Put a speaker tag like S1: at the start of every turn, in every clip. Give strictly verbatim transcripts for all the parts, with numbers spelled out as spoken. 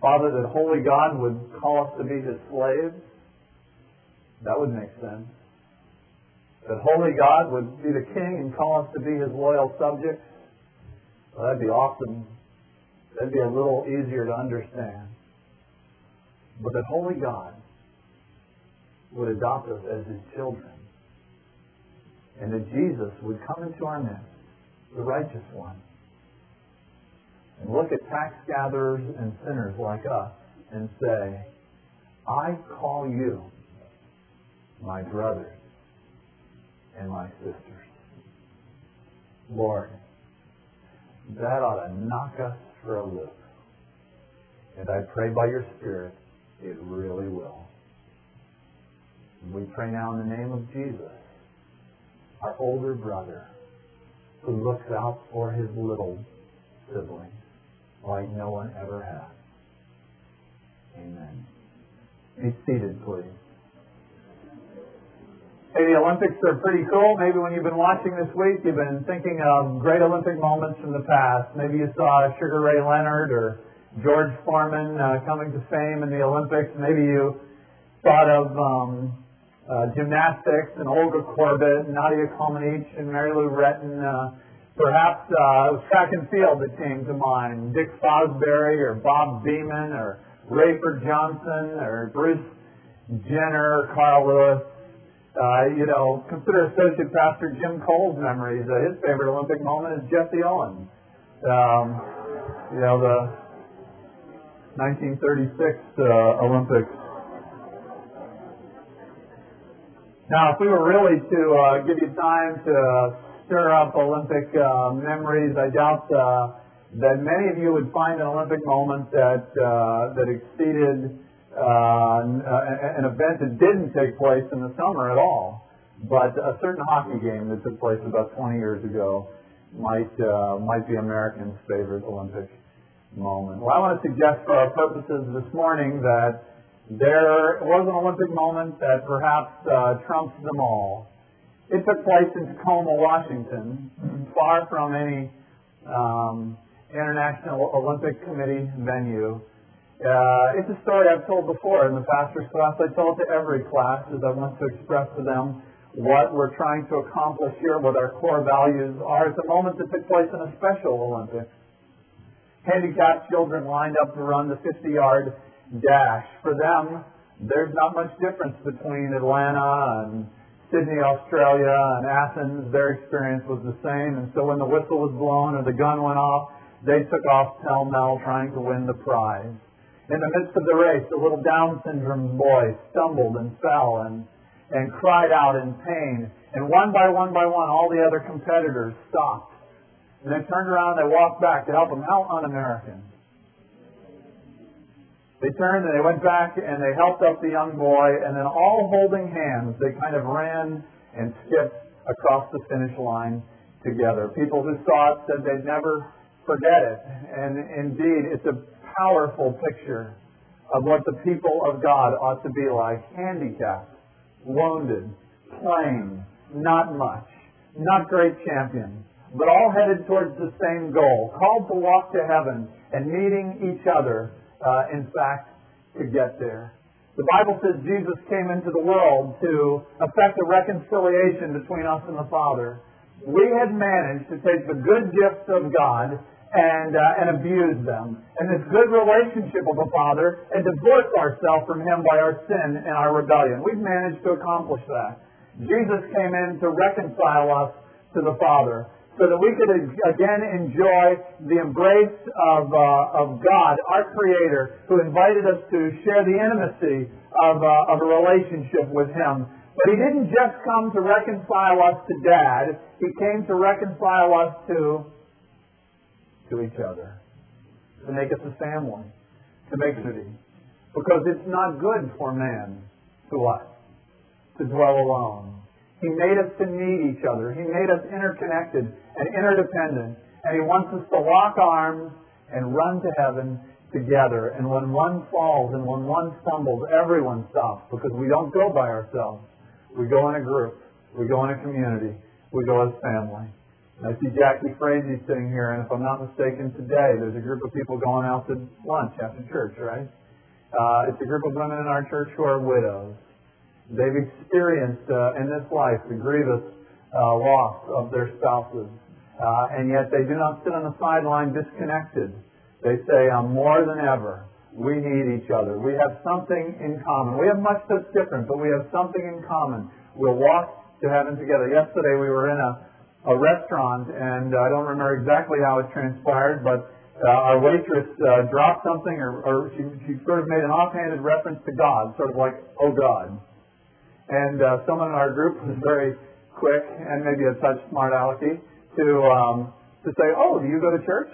S1: Father, that holy God would call us to be His slaves. That would make sense. That holy God would be the King and call us to be His loyal subjects. Well, that'd be awesome. That'd be a little easier to understand. But that holy God would adopt us as His children. And that Jesus would come into our midst, the righteous one, and look at tax gatherers and sinners like us and say, I call you my brothers and my sisters. Lord, that ought to knock us for a loop. And I pray by your Spirit, it really will. And we pray now in the name of Jesus, our older brother, who looks out for his little siblings like no one ever has. Amen. Be seated, please. Hey, the Olympics are pretty cool. Maybe when you've been watching this week, you've been thinking of great Olympic moments from the past. Maybe you saw Sugar Ray Leonard or George Foreman uh, coming to fame in the Olympics. Maybe you thought of um, uh, gymnastics and Olga Korbut, Nadia Comaneci, and Mary Lou Retton. Uh, perhaps uh, it was track and field that came to mind. Dick Fosbury or Bob Beamon or Rayford Johnson or Bruce Jenner or Carl Lewis. Uh, you know, consider Associate Pastor Jim Cole's memories. Uh, his favorite Olympic moment is Jesse Owens. Um, you know, the nineteen thirty-six uh, Olympics. Now, if we were really to uh, give you time to stir up Olympic uh, memories, I doubt uh, that many of you would find an Olympic moment that uh, that exceeded Uh, an event that didn't take place in the summer at all, but a certain hockey game that took place about twenty years ago might uh, might be Americans' favorite Olympic moment. Well, I want to suggest for our purposes this morning that there was an Olympic moment that perhaps uh, trumps them all. It took place in Tacoma, Washington, far from any um, International Olympic Committee venue. Uh, it's a story I've told before in the pastor's class. I tell it to every class as I want to express to them what we're trying to accomplish here, what our core values are. It's a moment that took place in a special Olympics. Handicapped children lined up to run the fifty-yard dash. For them, there's not much difference between Atlanta and Sydney, Australia, and Athens. Their experience was the same, and so when the whistle was blown or the gun went off, they took off pell-mell trying to win the prize. In the midst of the race, a little Down syndrome boy stumbled and fell and, and cried out in pain. And one by one by one, all the other competitors stopped. And they turned around and they walked back to help him. How un-American. They turned and they went back and they helped up the young boy. And then all holding hands, they kind of ran and skipped across the finish line together. People who saw it said they'd never forget it. And indeed, it's a powerful picture of what the people of God ought to be like. Handicapped, wounded, plain, not much, not great champions, but all headed towards the same goal, called to walk to heaven and meeting each other, uh, in fact, to get there. The Bible says Jesus came into the world to effect a reconciliation between us and the Father. We had managed to take the good gifts of God and uh, and abuse them, and this good relationship of the Father, and divorce ourselves from Him by our sin and our rebellion. We've managed to accomplish that. Jesus came in to reconcile us to the Father, so that we could again enjoy the embrace of uh, of God, our Creator, who invited us to share the intimacy of uh, of a relationship with Him. But He didn't just come to reconcile us to Dad; He came to reconcile us to to each other, to make us a family, to make unity. Because it's not good for man, to us, to dwell alone. He made us to need each other. He made us interconnected and interdependent. And He wants us to lock arms and run to heaven together. And when one falls and when one stumbles, everyone stops, because we don't go by ourselves. We go in a group. We go in a community. We go as family. I see Jackie Frazee sitting here, and if I'm not mistaken, today there's a group of people going out to lunch after church, right? Uh, it's a group of women in our church who are widows. They've experienced uh, in this life the grievous uh, loss of their spouses, uh, and yet they do not sit on the sideline disconnected. They say, uh, more than ever, we need each other. We have something in common. We have much that's different, but we have something in common. We'll walk to heaven together. Yesterday we were in a a restaurant, and I don't remember exactly how it transpired, but uh, our waitress uh, dropped something, or, or she, she sort of made an offhanded reference to God, sort of like, oh God. And uh, someone in our group was very quick, and maybe a touch smart alecky, to um, to say, oh, do you go to church?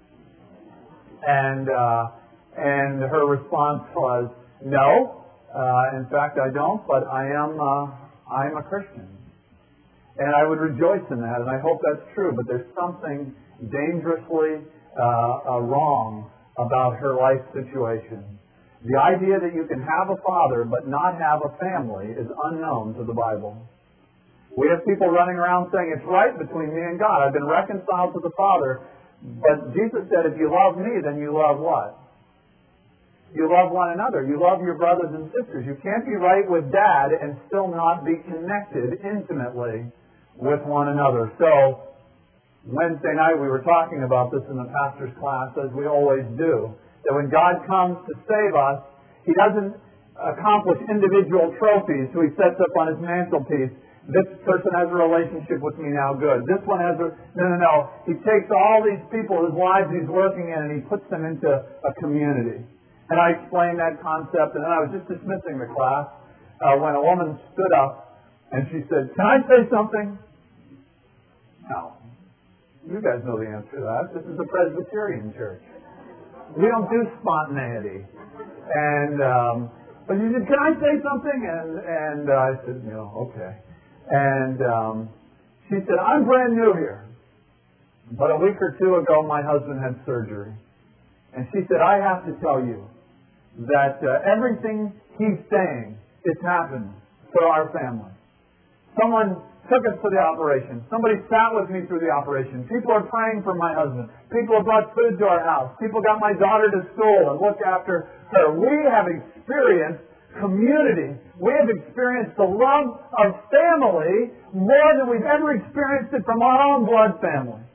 S1: And uh, and her response was, no, uh, in fact I don't, but I am uh, I am a Christian. And I would rejoice in that, and I hope that's true, but there's something dangerously uh, uh, wrong about her life situation. The idea that you can have a father but not have a family is unknown to the Bible. We have people running around saying, it's right between me and God. I've been reconciled to the Father, but Jesus said, if you love me, then you love what? You love one another. You love your brothers and sisters. You can't be right with Dad and still not be connected intimately with one another. So, Wednesday night we were talking about this in the pastor's class, as we always do, that when God comes to save us, He doesn't accomplish individual trophies who He sets up on His mantelpiece. This person has a relationship with me now, good. This one has a... No, no, no. He takes all these people whose lives He's working in and He puts them into a community. And I explained that concept, and then I was just dismissing the class uh, when a woman stood up and she said, can I say something? No. You guys know the answer to that. This is a Presbyterian church. We don't do spontaneity. And, um, but she said, can I say something? And, and uh, I said, no, okay. And um, she said, I'm brand new here. But a week or two ago, my husband had surgery. And she said, I have to tell you that uh, everything he's saying is happened for our family. Someone took us to the operation. Somebody sat with me through the operation. People are praying for my husband. People have brought food to our house. People got my daughter to school and looked after her. We have experienced community. We have experienced the love of family more than we've ever experienced it from our own blood family.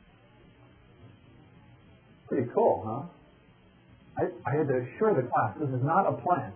S1: Pretty cool, huh? I, I had to assure the class, this is not a plant.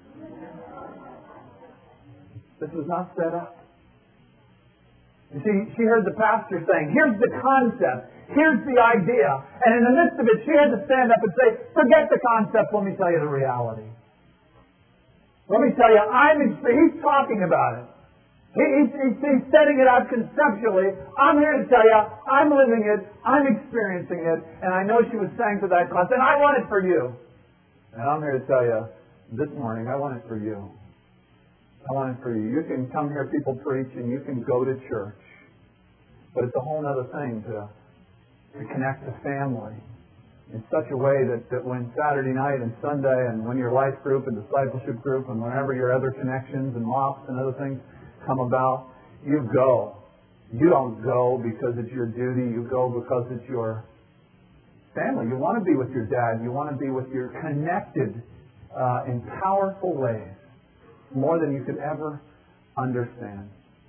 S1: This was not set up. You see, she heard the pastor saying, here's the concept, here's the idea, and in the midst of it, she had to stand up and say, forget the concept, let me tell you the reality. Let me tell you, I'm, he's talking about it. He, he's, he's, he's setting it out conceptually. I'm here to tell you, I'm living it, I'm experiencing it, and I know she was saying to that class, and I want it for you. And I'm here to tell you, this morning, I want it for you. I want it for you. You can come hear people preach, and you can go to church. But it's a whole other thing to, to connect the family in such a way that, that when Saturday night and Sunday and when your life group and discipleship group and whenever your other connections and mofs and other things come about, you go. You don't go because it's your duty. You go because it's your family. You want to be with your dad. You want to be with your connected uh, in powerful ways, more than you could ever understand.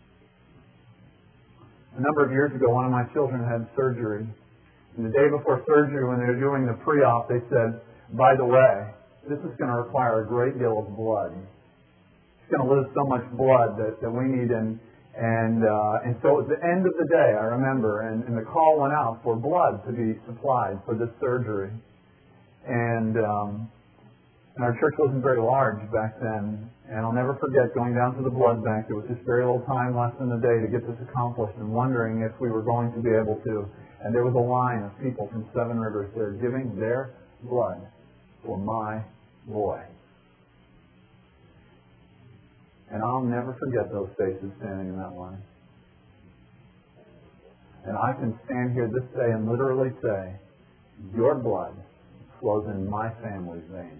S1: A number of years ago, one of my children had surgery. And the day before surgery, when they were doing the pre-op, they said, by the way, this is going to require a great deal of blood. It's going to lose so much blood that, that we need. And, and, uh, and so at the end of the day, I remember, and, and the call went out for blood to be supplied for this surgery. And, um, and our church wasn't very large back then. And I'll never forget going down to the blood bank. There was just very little time left in the day to get this accomplished and wondering if we were going to be able to. And there was a line of people from Seven Rivers there giving their blood for my boy. And I'll never forget those faces standing in that line. And I can stand here this day and literally say, your blood flows in my family's veins.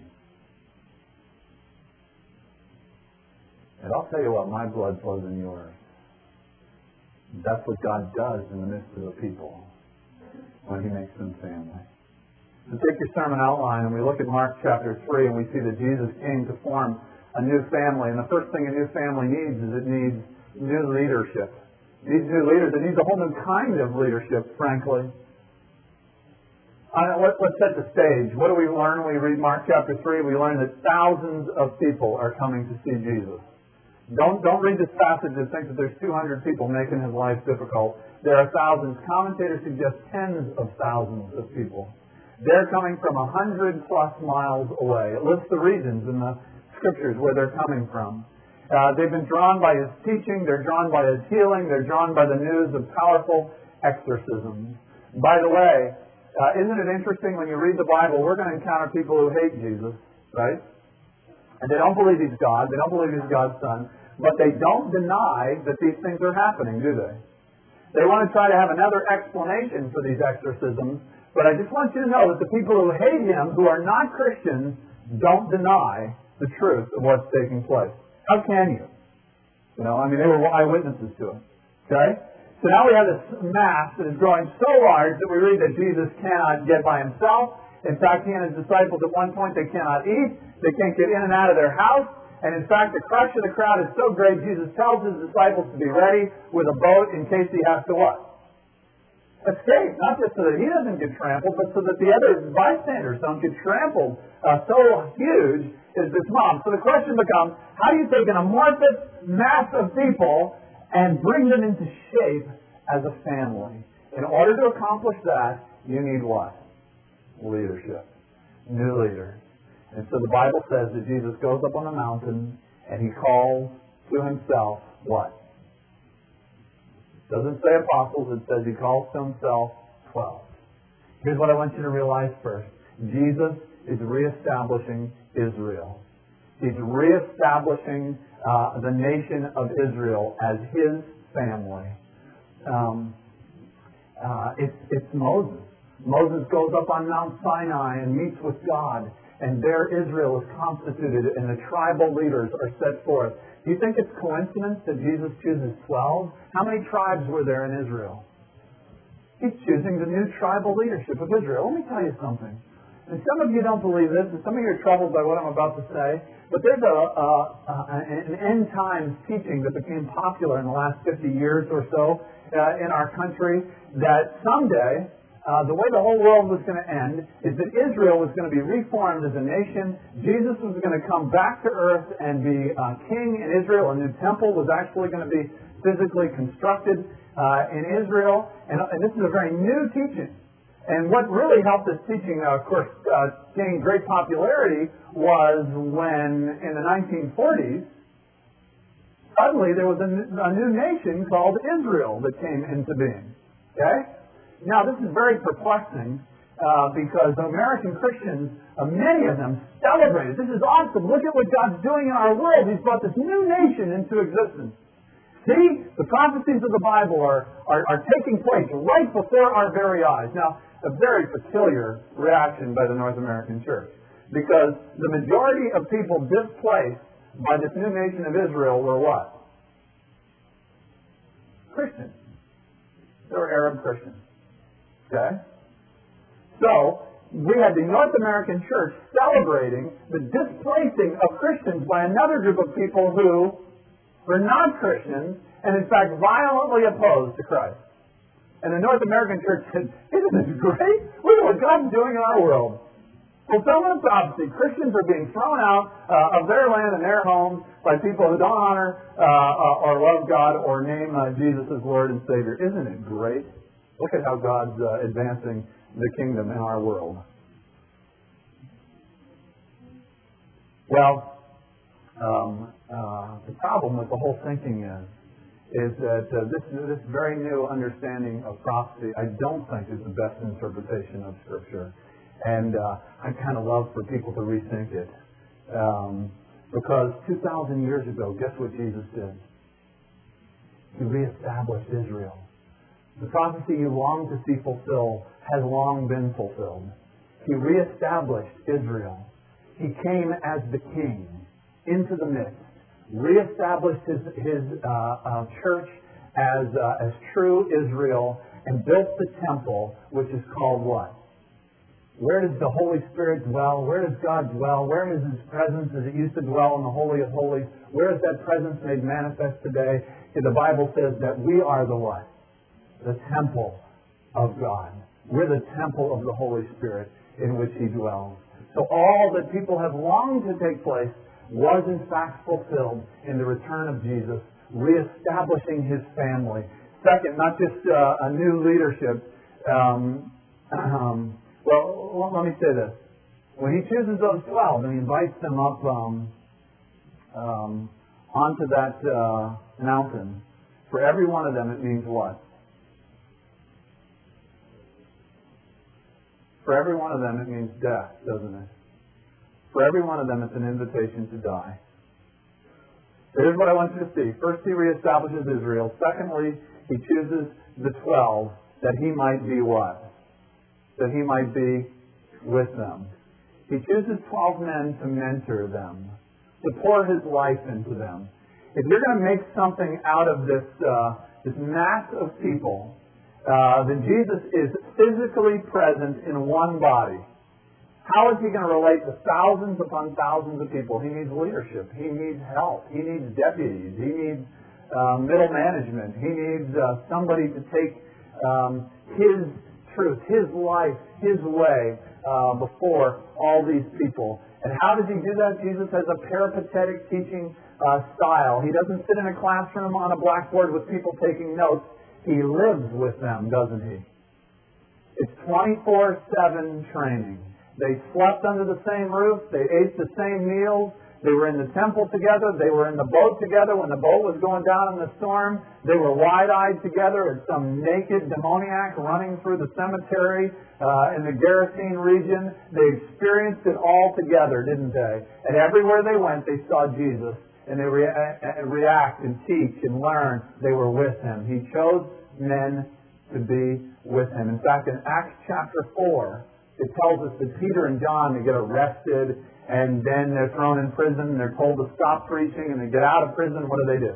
S1: And I'll tell you what, my blood flows in yours. That's what God does in the midst of the people when He makes them family. So take your sermon outline and we look at Mark chapter three and we see that Jesus came to form a new family. And the first thing a new family needs is it needs new leadership. It needs new leaders. It needs a whole new kind of leadership, frankly. Uh, let, let's set the stage. What do we learn when we read Mark chapter three? We learn that thousands of people are coming to see Jesus. Don't, don't read this passage and think that there's two hundred people making His life difficult. There are thousands. Commentators suggest tens of thousands of people. They're coming from a hundred plus miles away. It lists the regions in the Scriptures where they're coming from. Uh, they've been drawn by His teaching. They're drawn by His healing. They're drawn by the news of powerful exorcisms. By the way, uh, isn't it interesting when you read the Bible, we're going to encounter people who hate Jesus, right? And they don't believe He's God. They don't believe He's God's Son. But they don't deny that these things are happening, do they? They want to try to have another explanation for these exorcisms. But I just want you to know that the people who hate Him, who are not Christians, don't deny the truth of what's taking place. How can you? You know, I mean, they were eyewitnesses to it. Okay? So now we have this mass that is growing so large that we read that Jesus cannot get by Himself. In fact, He and His disciples at one point, they cannot eat. They can't get in and out of their house. And in fact, the crush of the crowd is so great, Jesus tells His disciples to be ready with a boat in case He has to what? Escape, not just so that He doesn't get trampled, but so that the other bystanders don't get trampled. Uh, so huge is this mob. So the question becomes, how do you take an amorphous mass of people and bring them into shape as a family? In order to accomplish that, you need what? Leadership. New leaders. And so the Bible says that Jesus goes up on a mountain and He calls to Himself what? Doesn't say apostles, it says He calls to Himself twelve. Here's what I want you to realize first. Jesus is reestablishing Israel. He's reestablishing uh, the nation of Israel as His family. Um, uh, it's, it's Moses. Moses goes up on Mount Sinai and meets with God. And there Israel is constituted and the tribal leaders are set forth. Do you think it's coincidence that Jesus chooses twelve? How many tribes were there in Israel? He's choosing the new tribal leadership of Israel. Let me tell you something. And some of you don't believe this, and some of you are troubled by what I'm about to say, but there's a, a, a an end times teaching that became popular in the last fifty years or so uh, in our country that someday Uh, the way the whole world was going to end is that Israel was going to be reformed as a nation. Jesus was going to come back to earth and be uh, king in Israel. A new temple was actually going to be physically constructed uh, in Israel. And, and this is a very new teaching. And what really helped this teaching, uh, of course, uh, gain great popularity was when, in the nineteen forties, suddenly there was a, a new nation called Israel that came into being. Okay? Now, this is very perplexing uh, because American Christians, uh, many of them, celebrated. This is awesome. Look at what God's doing in our world. He's brought this new nation into existence. See, the prophecies of the Bible are, are, are taking place right before our very eyes. Now, a very peculiar reaction by the North American church because the majority of people displaced by this new nation of Israel were what? Christians. They were Arab Christians. Okay? So, we had the North American church celebrating the displacing of Christians by another group of people who were not Christians and in fact violently opposed to Christ. And the North American church said, isn't this great? Look at what God's doing in our world. Fulfillment of prophecy. Christians are being thrown out uh, of their land and their homes by people who don't honor uh, uh, or love God or name uh, Jesus as Lord and Savior. Isn't it great? Look at how God's uh, advancing the kingdom in our world. Well, um, uh, the problem with the whole thinking is, is that uh, this, this very new understanding of prophecy, I don't think is the best interpretation of Scripture. And uh, I kind of love for people to rethink it. Um, because two thousand years ago, guess what Jesus did? He reestablished Israel. The prophecy you long to see fulfilled has long been fulfilled. He reestablished Israel. He came as the king into the midst, reestablished his, his uh, uh, church as uh, as true Israel and built the temple, which is called what? Where does the Holy Spirit dwell? Where does God dwell? Where is His presence as it used to dwell in the Holy of Holies? Where is that presence made manifest today? The Bible says that we are the what? The temple of God. We're the temple of the Holy Spirit in which He dwells. So all that people have longed to take place was in fact fulfilled in the return of Jesus, reestablishing His family. Second, not just uh, a new leadership. Um, um, well, let me say this. When He chooses those twelve and He invites them up um, um, onto that uh, mountain, for every one of them it means what? For every one of them it means death, doesn't it? For every one of them it's an invitation to die. So here's what I want you to see. First, He reestablishes Israel. Secondly, He chooses the twelve that He might be what? That He might be with them. He chooses twelve men to mentor them, to pour His life into them. If you're going to make something out of this, uh, this mass of people, Uh, then Jesus is physically present in one body. How is He going to relate to thousands upon thousands of people? He needs leadership. He needs help. He needs deputies. He needs uh, middle management. He needs uh, somebody to take um, His truth, His life, His way uh, before all these people. And how does He do that? Jesus has a peripatetic teaching uh, style. He doesn't sit in a classroom on a blackboard with people taking notes. He lives with them, doesn't He? It's twenty-four seven training. They slept under the same roof. They ate the same meals. They were in the temple together. They were in the boat together when the boat was going down in the storm. They were wide-eyed together as some naked demoniac running through the cemetery uh, in the Gerasene region. They experienced it all together, didn't they? And everywhere they went, they saw Jesus. And they re- react and teach and learn. They were with Him. He chose men to be with Him. In fact, in Acts chapter four, it tells us that Peter and John, they get arrested, and then they're thrown in prison, and they're told to stop preaching, and they get out of prison. What do they do?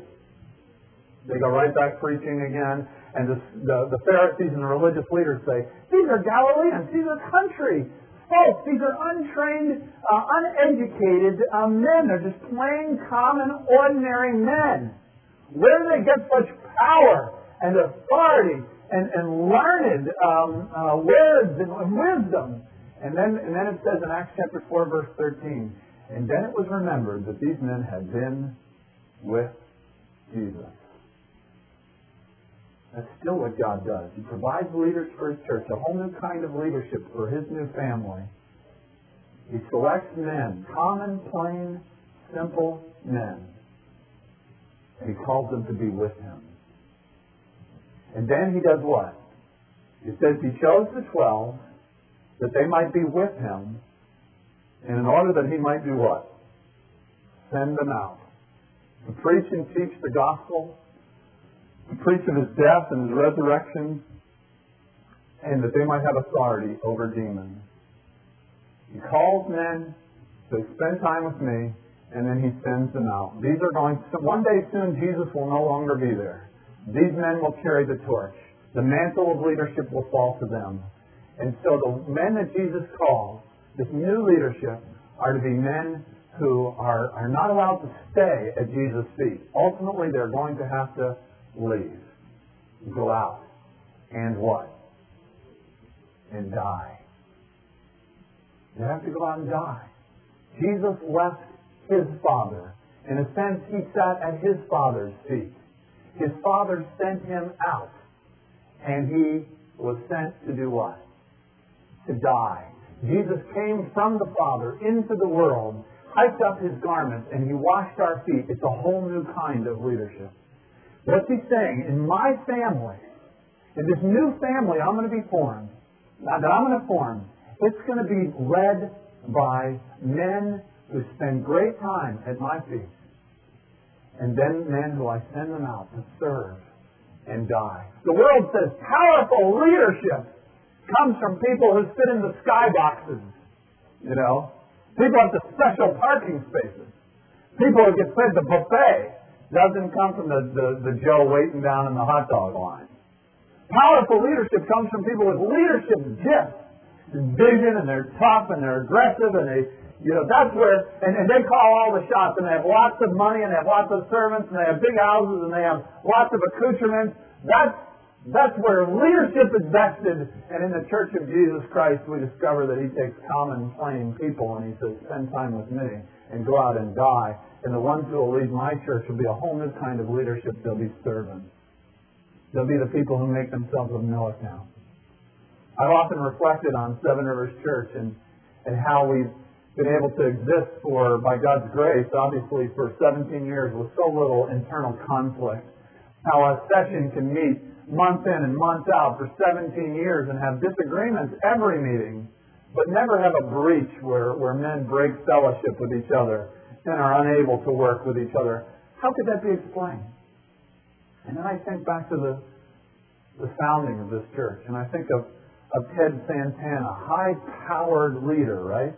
S1: They go right back preaching again. And the, the, the Pharisees and the religious leaders say, these are Galileans. These are country folks. These are untrained, uh, uneducated uh, men. They're just plain, common, ordinary men. Where do they get such power and authority and, and learned um, uh, words and, and wisdom? And then, and then it says in Acts chapter four, verse thirteen, and then it was remembered that these men had been with Jesus. That's still what God does. He provides leaders for His church, a whole new kind of leadership for His new family. He selects men, common, plain, simple men. And He calls them to be with Him. And then He does what? It says He chose the twelve that they might be with Him, and in order that He might do what? Send them out. To preach and teach the gospel, to preach of His death and His resurrection, and that they might have authority over demons. He calls men to spend time with me, and then He sends them out. These are going to, one day soon Jesus will no longer be there. These men will carry the torch. The mantle of leadership will fall to them. And so the men that Jesus calls, this new leadership, are to be men who are, are not allowed to stay at Jesus' feet. Ultimately, they're going to have to leave, go out, and what? And die. They have to go out and die. Jesus left His Father. In a sense, He sat at His Father's feet. His Father sent Him out, and He was sent to do what? To die. Jesus came from the Father into the world, hiked up His garments, and He washed our feet. It's a whole new kind of leadership. What's He saying? In my family, in this new family I'm going to be formed, that I'm going to form, it's going to be led by men who spend great time at my feet, and then men who I send them out to serve and die. The world says powerful leadership comes from people who sit in the skyboxes, you know. People at the special parking spaces. People who get fed the buffet. doesn't come from the, the, the Joe waiting down in the hot dog line. Powerful leadership comes from people with leadership gifts and vision, and they're tough and they're aggressive, and they, you know, that's where, and, and they call all the shots, and they have lots of money, and they have lots of servants, and they have big houses, and they have lots of accoutrements. That's, that's where leadership is vested. And in the Church of Jesus Christ, we discover that He takes common, plain people, and He says, spend time with me and go out and die. And the ones who will lead my church will be a whole new kind of leadership. They'll be servants. They'll be the people who make themselves of no account. I've often reflected on Seven Rivers Church and, and how we've been able to exist for, by God's grace, obviously for seventeen years with so little internal conflict. How a session can meet month in and month out for seventeen years and have disagreements every meeting, but never have a breach where, where men break fellowship with each other and are unable to work with each other. How could that be explained? And then I think back to the, the founding of this church, and I think of, of Ted Santana, high-powered leader, right?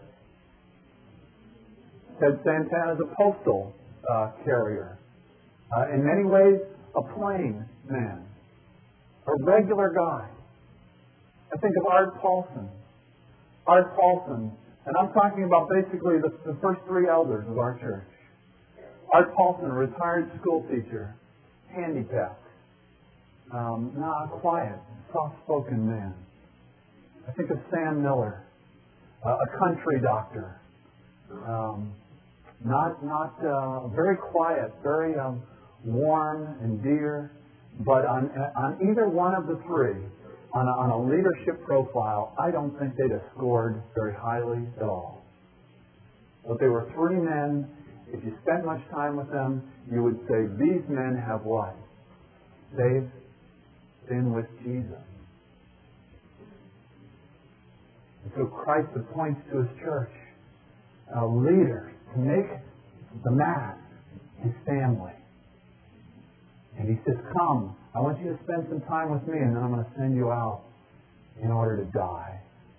S1: Ted Santana is a postal uh, carrier. Uh, in many ways, a plain man. A regular guy. I think of Art Paulson. Art Paulson, and I'm talking about basically the, the first three elders of our church. Art Paulson, a retired school teacher, handicapped, um, not quiet, soft-spoken man. I think of Sam Miller, uh, a country doctor, um, not not uh, very quiet, very um, warm and dear, but on on either one of the three, on a, on a leadership profile, I don't think they'd have scored very highly at all. But they were three men. If you spent much time with them, you would say, these men have what? They've been with Jesus. And so Christ appoints to His church a leader to make the mass His family. And He says, come, I want you to spend some time with me, and then I'm going to send you out in order to die.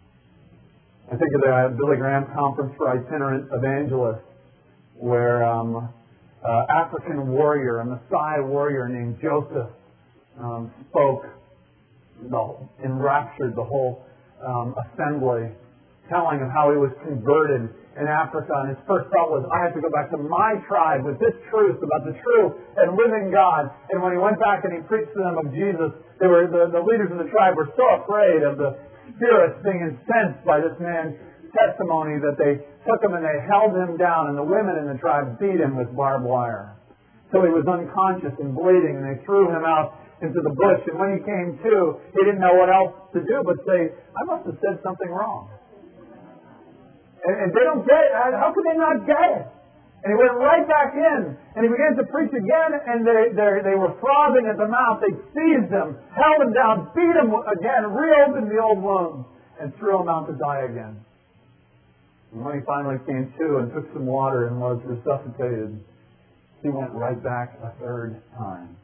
S1: I think of the Billy Graham Conference for Itinerant Evangelists, where um, uh, African warrior, a Messiah warrior named Joseph, um, spoke, the, enraptured the whole um, assembly, telling of how he was converted in Africa, and his first thought was, I have to go back to my tribe with this truth about the true and living God. And when he went back and he preached to them of Jesus, they were the, the leaders of the tribe were so afraid of the spirits being incensed by this man's testimony that they took him and they held him down, and the women in the tribe beat him with barbed wire. So he was unconscious and bleeding, and they threw him out into the bush. And when he came to, he didn't know what else to do but say, I must have said something wrong. And, and they don't get it. How could they not get it? And he went right back in, and he began to preach again, and they, they, they were frothing at the mouth. They seized him, held him down, beat him again, reopened the old wound, and threw him out to die again. And when he finally came to and took some water and was resuscitated, he went right back a third time.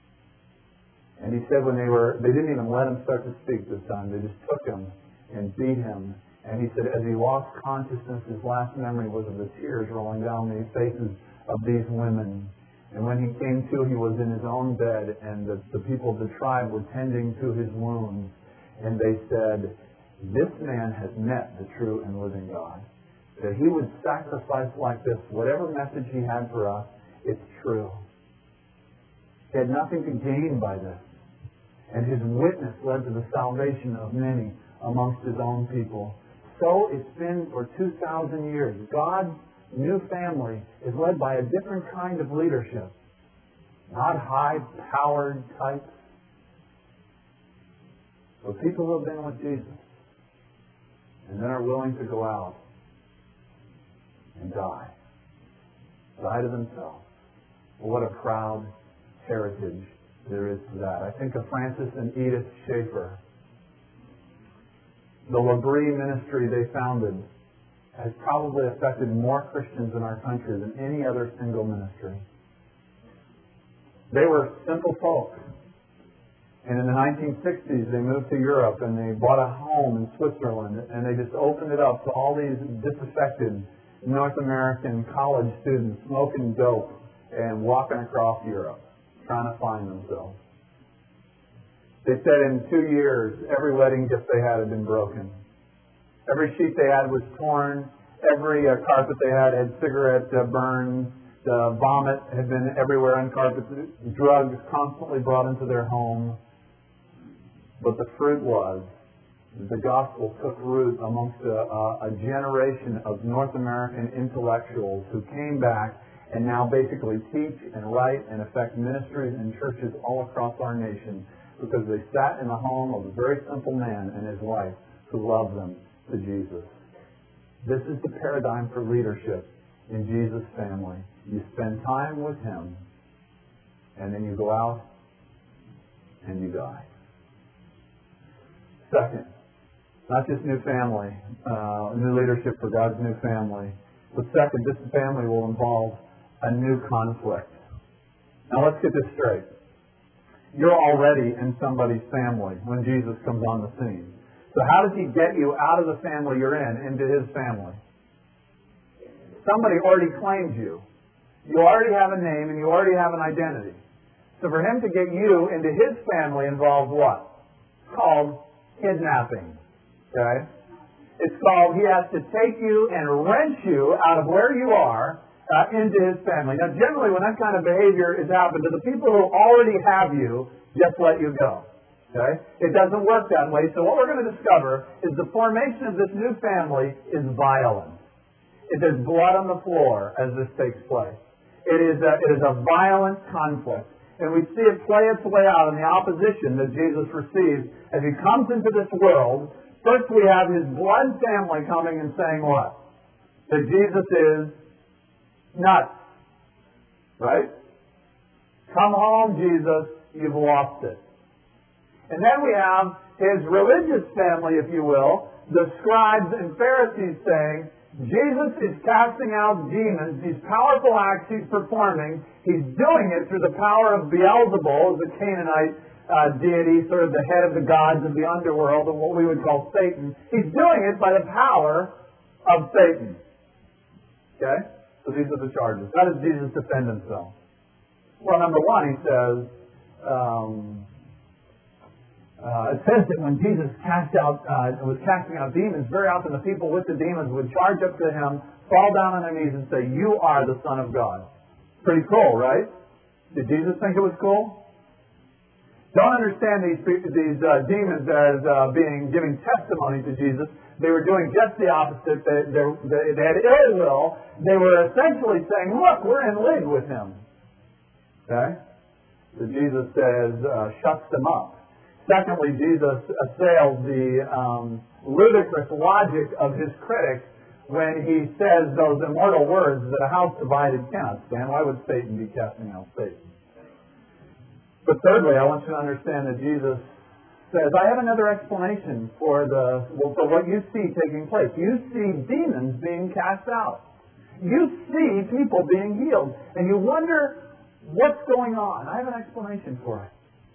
S1: And he said when they were, they didn't even let him start to speak this time. They just took him and beat him. And he said as he lost consciousness, his last memory was of the tears rolling down the faces of these women. And when he came to, he was in his own bed, and the, the people of the tribe were tending to his wounds. And they said, this man has met the true and living God. That he would sacrifice like this, whatever message he had for us, it's true. He had nothing to gain by this. And his witness led to the salvation of many amongst his own people. So it's been for two thousand years. God's new family is led by a different kind of leadership. Not high-powered types. But people who have been with Jesus and then are willing to go out and die. Die to themselves. Well, what a proud heritage there is to that. I think of Francis and Edith Schaeffer. The L'Abri ministry they founded has probably affected more Christians in our country than any other single ministry. They were simple folks. And in the nineteen sixties, they moved to Europe and they bought a home in Switzerland, and they just opened it up to all these disaffected North American college students smoking dope and walking across Europe, trying to find themselves. They said in two years, every wedding gift they had had been broken. Every sheet they had was torn. Every uh, carpet they had had cigarette uh, burns. The vomit had been everywhere on carpets. Drugs constantly brought into their home. But the fruit was, the gospel took root amongst a, a, a generation of North American intellectuals who came back and now basically teach and write and affect ministries and churches all across our nation because they sat in the home of a very simple man and his wife who loved them to Jesus. This is the paradigm for leadership in Jesus' family. You spend time with Him, and then you go out and you die. Second, not just new family, uh, new leadership for God's new family, but second, this family will involve a new conflict. Now let's get this straight. You're already in somebody's family when Jesus comes on the scene. So how does He get you out of the family you're in into His family? Somebody already claimed you. You already have a name and you already have an identity. So for Him to get you into His family involves what? It's called kidnapping. Okay? It's called He has to take you and wrench you out of where you are uh, into His family. Now generally when that kind of behavior is happened to the people who already have you, just let you go. Okay? It doesn't work that way. So what we're going to discover is the formation of this new family is violent. There's blood on the floor as this takes place. It is a, it is a violent conflict. And we see it play its way out in the opposition that Jesus receives as He comes into this world. First we have His blood family coming and saying what? That Jesus is nuts. Right? Come home, Jesus, you've lost it. And then we have His religious family, if you will, the scribes and Pharisees saying, Jesus is casting out demons. These powerful acts He's performing, He's doing it through the power of Beelzebul, the Canaanite uh, deity, sort of the head of the gods of the underworld, and what we would call Satan. He's doing it by the power of Satan. Okay? So these are the charges. How does Jesus defend Himself? Well, number one, He says, um, Uh, it says that when Jesus cast out, uh, was casting out demons, very often the people with the demons would charge up to Him, fall down on their knees and say, "You are the Son of God." Pretty cool, right? Did Jesus think it was cool? Don't understand these these uh, demons as uh, being giving testimony to Jesus. They were doing just the opposite. They, they, they had ill will. They were essentially saying, "Look, we're in league with Him." Okay? So Jesus says, uh, shuts them up. Secondly, Jesus assails the um, ludicrous logic of His critics when He says those immortal words that a house divided cannot stand. Why would Satan be casting out Satan? But thirdly, I want you to understand that Jesus says, I have another explanation for the well, for what you see taking place. You see demons being cast out. You see people being healed. And you wonder what's going on. I have an explanation for it.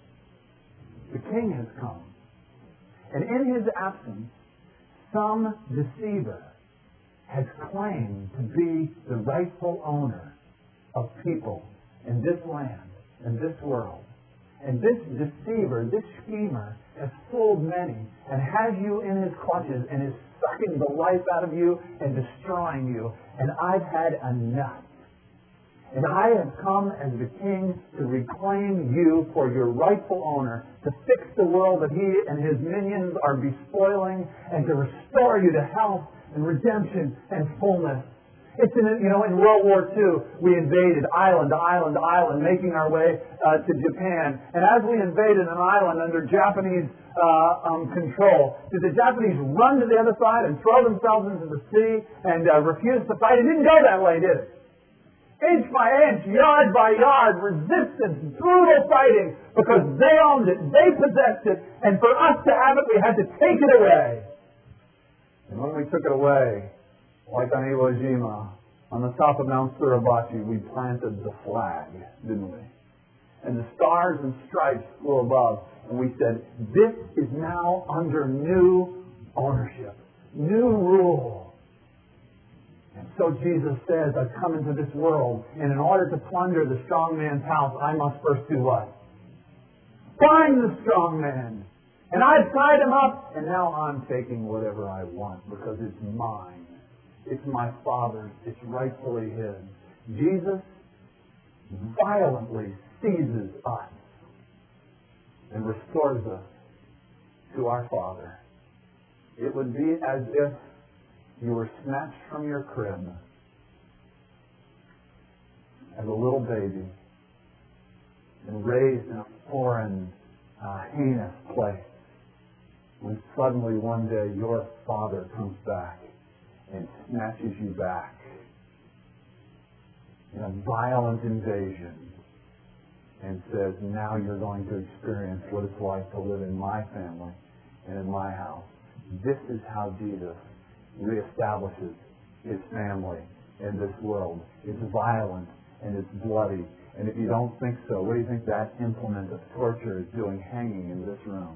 S1: The King has come. And in His absence, some deceiver has claimed to be the rightful owner of people in this land, in this world. And this deceiver, this schemer, has fooled many and has you in his clutches and is sucking the life out of you and destroying you. And I've had enough. And I have come as the King to reclaim you for your rightful owner, to fix the world that He and His minions are bespoiling, and to restore you to health and redemption and fullness. It's in, you know, in World War Two, we invaded island to island to island, making our way uh, to Japan. And as we invaded an island under Japanese uh, um, control, did the Japanese run to the other side and throw themselves into the sea and uh, refuse to fight? It didn't go that way, did it? Inch by inch, yard by yard, resistance, brutal fighting, because they owned it, they possessed it, and for us to have it, we had to take it away. And when we took it away, like on Iwo Jima, on the top of Mount Suribachi, we planted the flag, didn't we? And the stars and stripes flew above, and we said, this is now under new ownership, new rule. And so Jesus says, I've come into this world, and in order to plunder the strong man's house, I must first do what? Find the strong man. And I've tied him up, and now I'm taking whatever I want because it's mine. It's my Father's. It's rightfully His. Jesus violently seizes us and restores us to our Father. It would be as if you were snatched from your crib as a little baby and raised in a foreign, uh, heinous place, when suddenly one day your Father comes back and snatches you back in a violent invasion and says, now you're going to experience what it's like to live in my family and in my house. This is how Jesus reestablishes His family in this world. It's violent and it's bloody. And if you don't think so, what do you think that implement of torture is doing hanging in this room?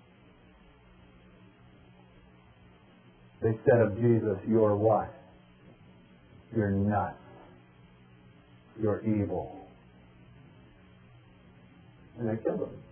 S1: They said of Jesus, you're what? You're nuts. You're evil. And they killed him.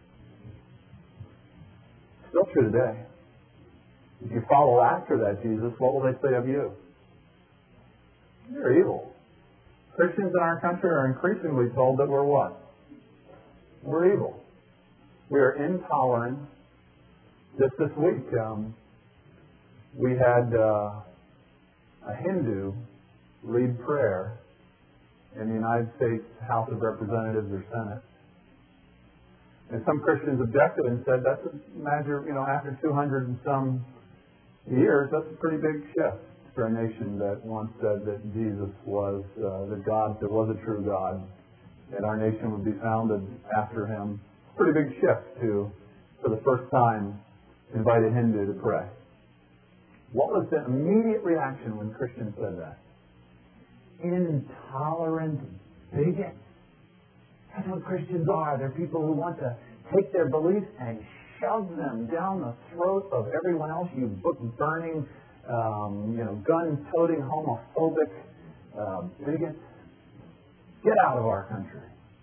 S1: Still true today. If you follow after that Jesus, what will they say of you? You're evil. Christians in our country are increasingly told that we're what? We're evil. We are intolerant. Just this week, um, we had uh, a Hindu lead prayer in the United States House of Representatives or Senate. And some Christians objected and said, that's a major, you know, after two hundred and some years, that's a pretty big shift for a nation that once said that Jesus was uh, the God, that was a true God, and our nation would be founded after Him. Pretty big shift to, for the first time, invite a Hindu to pray. What was the immediate reaction when Christians said that? Intolerant bigots. That's what Christians are. They're people who want to take their beliefs and shove them down the throat of everyone else. You book-burning, um, you know, gun-toting, homophobic uh, bigots. Get out of our country.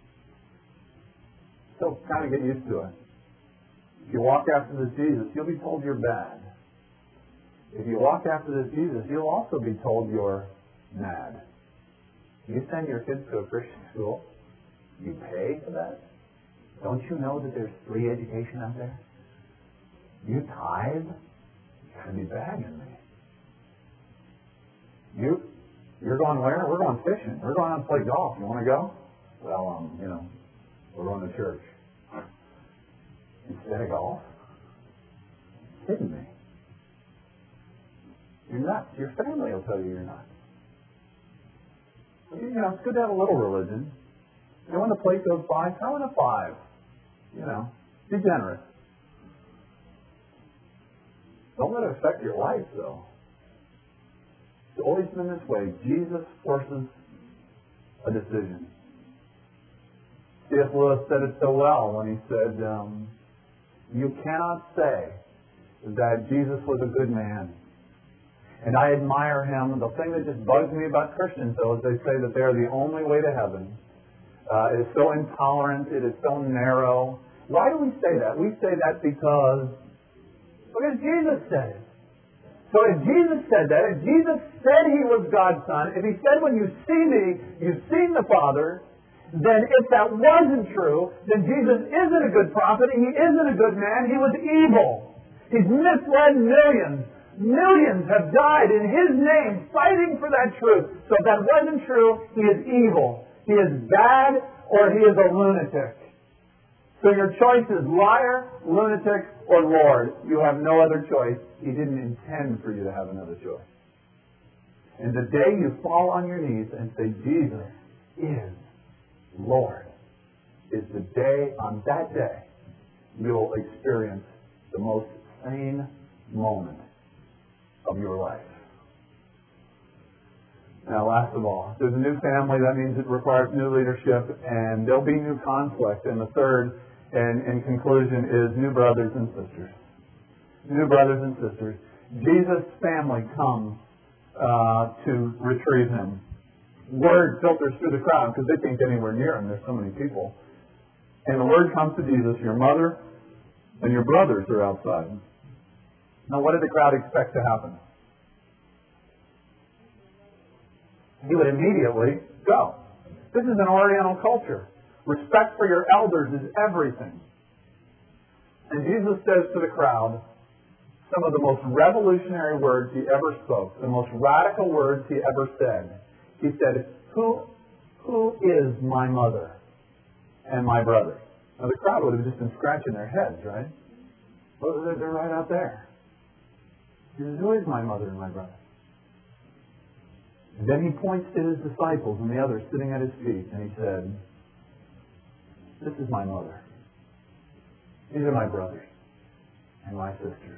S1: So kind of get used to it. If you walk after this Jesus, you'll be told you're bad. If you walk after this Jesus, you'll also be told you're mad. You send your kids to a Christian school, you pay for that. Don't you know that there's free education out there? You tithe? You're going to be bagging me. You, you're going where? We're going fishing. We're going out to play golf. You want to go? Well, um, you know, we're going to church. Instead of golf? Kidding me. You're nuts. Your family will tell you you're nuts. You know, it's good to have a little religion. You know, when the plate goes by, throw in a five. You know, be generous. Don't let it affect your life, though. It's always been this way. Jesus forces a decision. C S Lewis said it so well when he said, um, you cannot say that Jesus was a good man. And I admire him. The thing that just bugs me about Christians, though, is they say that they're the only way to heaven. Uh, it is so intolerant. It is so narrow. Why do we say that? We say that because, because Jesus said it. So if Jesus said that, if Jesus said He was God's Son, if He said, when you see me, you've seen the Father, then if that wasn't true, then Jesus isn't a good prophet. He isn't a good man. He was evil. He's misled millions. Millions have died in His name fighting for that truth. So if that wasn't true, He is evil. He is bad, or He is a lunatic. So your choice is liar, lunatic, or Lord. You have no other choice. He didn't intend for you to have another choice. And the day you fall on your knees and say, Jesus is Lord, is the day, on that day, you'll experience the most sane moment of your life. Now, last of all, there's a new family. That means it requires new leadership, and there'll be new conflict. And the third, and in conclusion, is new brothers and sisters. New brothers and sisters. Jesus' family comes uh, to retrieve him. Word filters through the crowd because they can't get anywhere near him. There's so many people. And the word comes to Jesus, your mother and your brothers are outside. Now, what did the crowd expect to happen? He would immediately go. This is an Oriental culture. Respect for your elders is everything. And Jesus says to the crowd some of the most revolutionary words he ever spoke, the most radical words he ever said. He said, who, who is my mother and my brothers? Now the crowd would have just been scratching their heads, right? Well, they're, they're right out there. He says, who is my mother and my brother? And then he points to his disciples and the others sitting at his feet, and he said, this is my mother. These are my brothers and my sisters.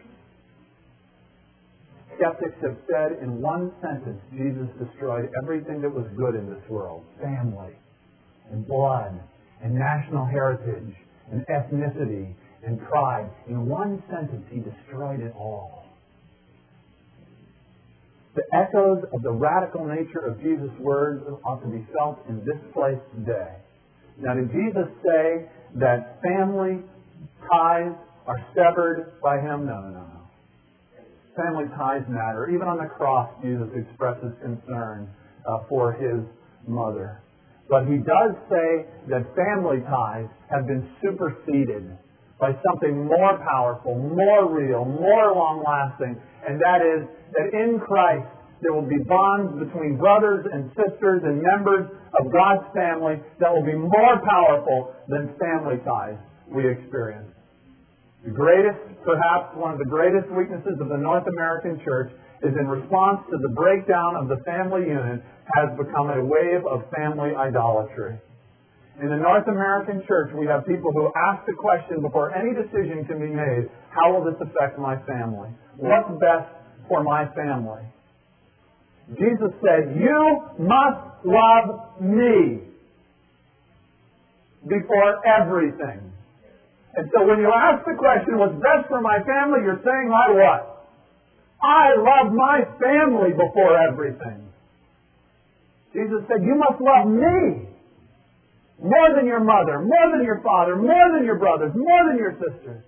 S1: Skeptics have said in one sentence, Jesus destroyed everything that was good in this world. Family, and blood, and national heritage, and ethnicity, and pride. In one sentence, he destroyed it all. The echoes of the radical nature of Jesus' words ought to be felt in this place today. Now, did Jesus say that family ties are severed by him? No, no, no, no. Family ties matter. Even on the cross, Jesus expresses concern uh, for his mother. But he does say that family ties have been superseded by something more powerful, more real, more long-lasting, and that is that in Christ there will be bonds between brothers and sisters and members of God's family that will be more powerful than family ties we experience. The greatest, perhaps one of the greatest weaknesses of the North American church is in response to the breakdown of the family unit has become a wave of family idolatry. In the North American church, we have people who ask the question before any decision can be made, how will this affect my family? What's best for my family? Jesus said, you must love me before everything. And so when you ask the question, what's best for my family, you're saying, I what? I love my family before everything. Jesus said, you must love me more than your mother, more than your father, more than your brothers, more than your sisters.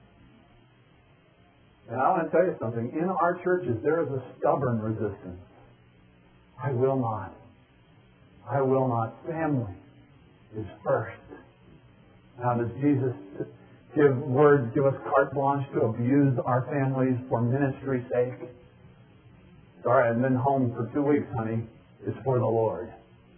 S1: And I want to tell you something. In our churches, there is a stubborn resistance. I will not. I will not. Family is first. Now, does Jesus give words, give us carte blanche to abuse our families for ministry's sake? Sorry, I've been home for two weeks, honey. It's for the Lord.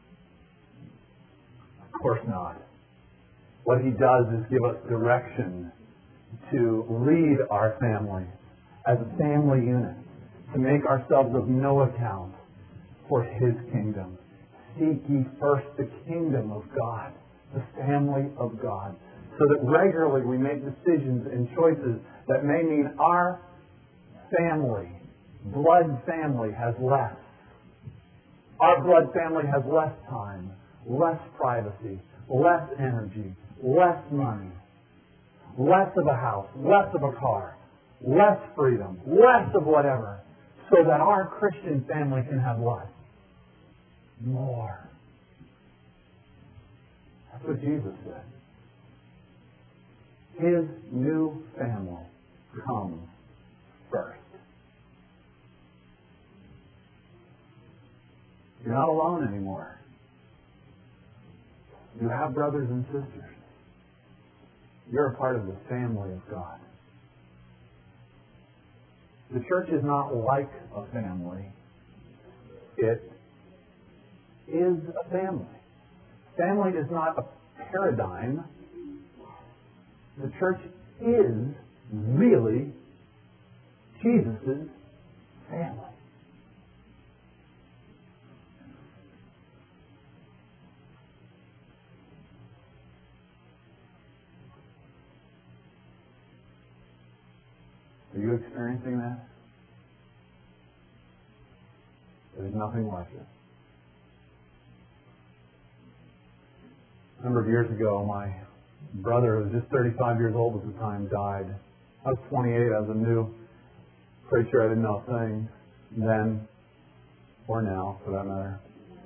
S1: Of course not. What he does is give us direction to lead our families as a family unit, to make ourselves of no account for his kingdom. Seek ye first the kingdom of God, the family of God, so that regularly we make decisions and choices that may mean our family, blood family, has less. Our blood family has less time, less privacy, less energy, less money, less of a house, less of a car, less freedom, less of whatever, so that our Christian family can have what? More. That's what Jesus said. His new family comes first. You're not alone anymore. You have brothers and sisters. You're a part of the family of God. The church is not like a family. It is a family. Family is not a paradigm. The church is really Jesus' family. Are you experiencing that? There's nothing like it. A number of years ago, my brother, who was just thirty-five years old at the time, died. I was twenty-eight. I was a new preacher. I didn't know a thing then. or now, for that matter.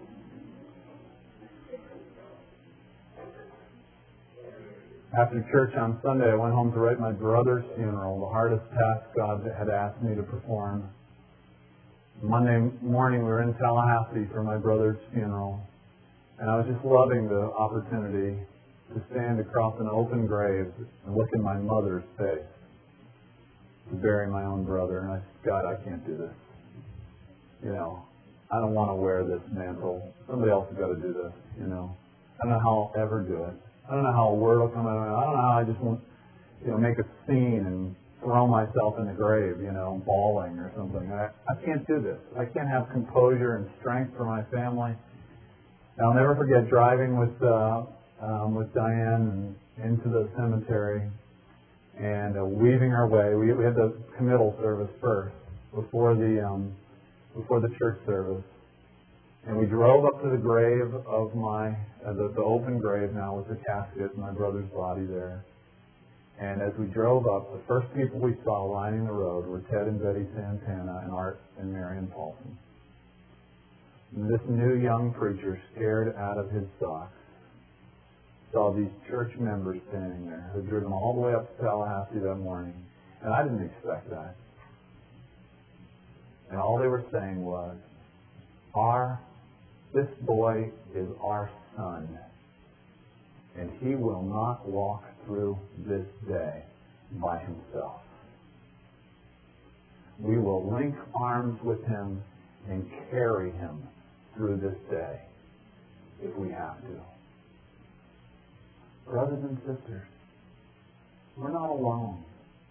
S1: After church on Sunday, I went home to write my brother's funeral, the hardest task God had asked me to perform. Monday morning, we were in Tallahassee for my brother's funeral, and I was just loving the opportunity to stand across an open grave and look in my mother's face to bury my own brother. And I said, God, I can't do this. You know, I don't want to wear this mantle. Somebody else has got to do this, you know. I don't know how I'll ever do it. I don't know how a word will come out of it. I don't know how I just won't, you know, make a scene and throw myself in the grave, you know, bawling or something. I, I can't do this. I can't have composure and strength for my family. And I'll never forget driving with uh, um, with Diane and into the cemetery and uh, weaving our way. We, we had the committal service first before the um, before the church service. And we drove up to the grave of my, uh, the, the open grave now with the casket and my brother's body there. And as we drove up, the first people we saw lining the road were Ted and Betty Santana and Art and Marion Paulson. And this new young preacher, scared out of his socks, saw these church members standing there who had driven all the way up to Tallahassee that morning. And I didn't expect that. And all they were saying was, our This boy is our son, and he will not walk through this day by himself. We will link arms with him and carry him through this day if we have to. Brothers and sisters, we're not alone.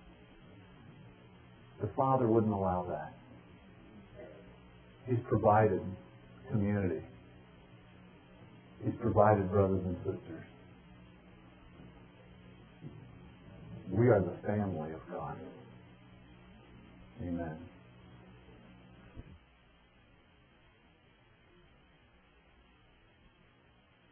S1: The Father wouldn't allow that. He's provided community. He's provided brothers and sisters. We are the family of God. Amen.